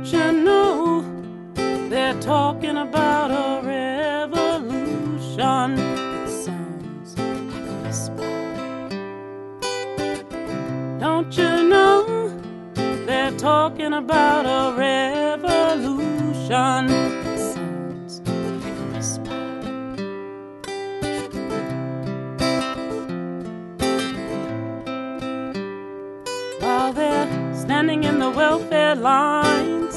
Don't you know they're talking about a revolution? It sounds like a whisper. Don't you know they're talking about a revolution? It sounds like a whisper. While they're standing in the welfare lines,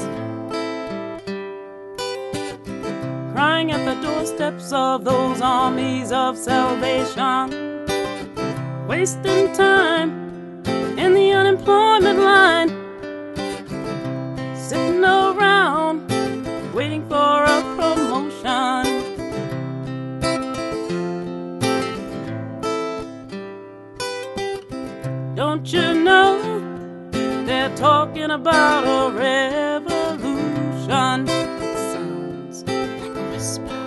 crying at the doorsteps of those armies of salvation, wasting time in the unemployment line, sitting around waiting for a promotion. Don't you know they're talking about a revolution? It sounds like a whisper.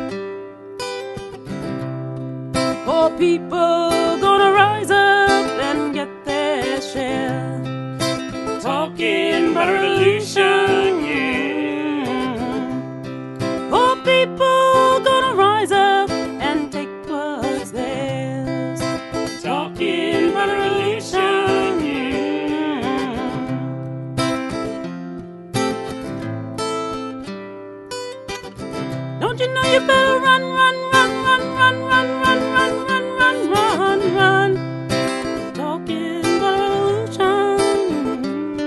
Poor people gonna rise up and get their share. Talking about a revolution, yeah. Poor people gonna rise up and take what's theirs. Talking about a revolution, yeah. Don't you know you better run, run, run, run, run, run, run, run, run, run, run, run. Talking about a revolution.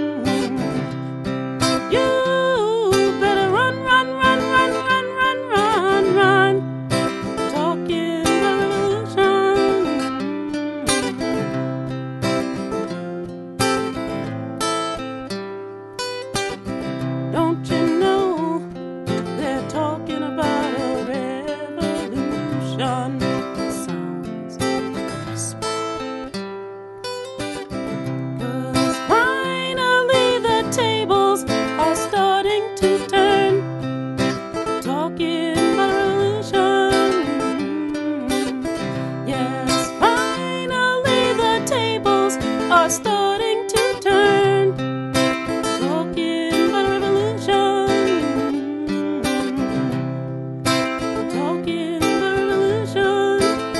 You better run, run, run, run, run, run, run, run. Talking about a revolution. Don't you know they're talking about a revolution? It sounds like a whisper. 'Cause finally the tables are starting to turn. Talking about a revolution. Yes, finally the tables are starting to turn. Talking about a revolution. Talking about a revolution.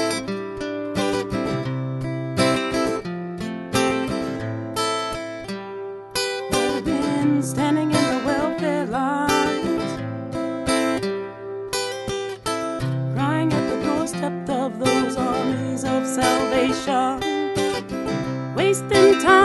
They've been standing in the welfare lines, crying at the doorstep of those armies of salvation, wasting time